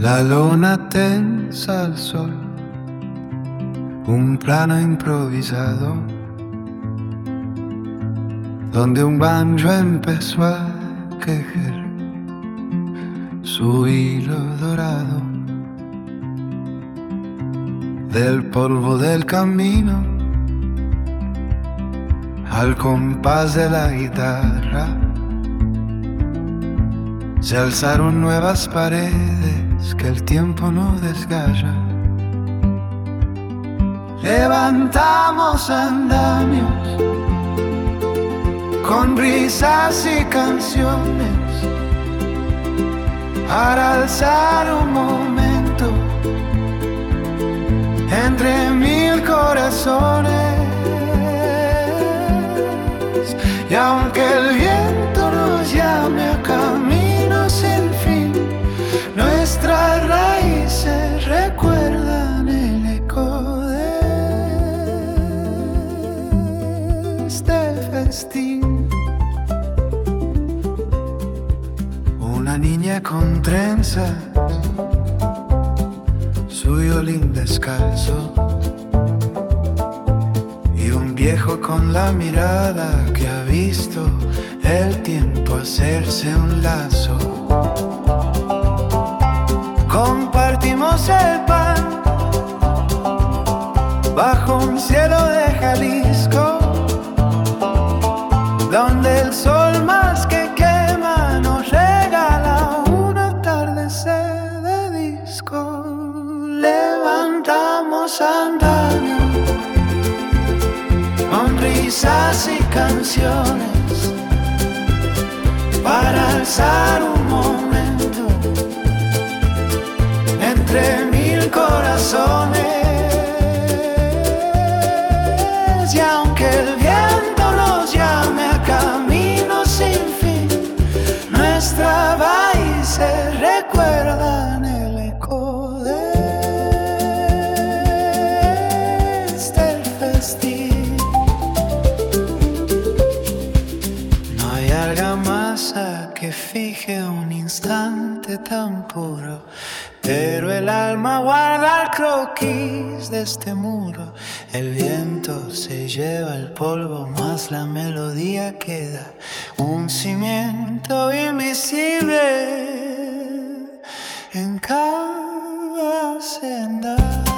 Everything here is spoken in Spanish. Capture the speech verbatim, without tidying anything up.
La luna tensa al sol, un plano improvisado, donde un banjo empezó a quejar su hilo dorado. Del polvo del camino al compás de la guitarra se alzaron nuevas paredes que el tiempo no desgarra. Levantamos andamios con risas y canciones para alzar un momento entre mil corazones. Y aunque el viento nos llame a camino sin fin, nuestras raíces recuerdan el eco de este festín. Una niña con trenzas, su violín descalzo, y un viejo con la mirada que ha visto el tiempo hacerse un lazo. Compartimos el pan bajo un cielo de Jalisco, donde el sol más que quema nos regala un atardecer de disco. Levantamos andamio con risas y canciones para alzar un momento entre mil corazones. Y aunque el viento nos llame a camino sin fin, nuestras raíces recuerdan el eco de este festín. No hay argamasa que fije un instante tan puro, pero el alma guarda el croquis de este muro. El viento se lleva el polvo, más la melodía queda, un cimiento invisible en cada senda.